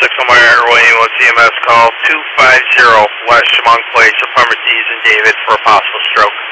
6 on my airway, with CMS call 250 West Chemung Place, affirmative, and David for a possible stroke.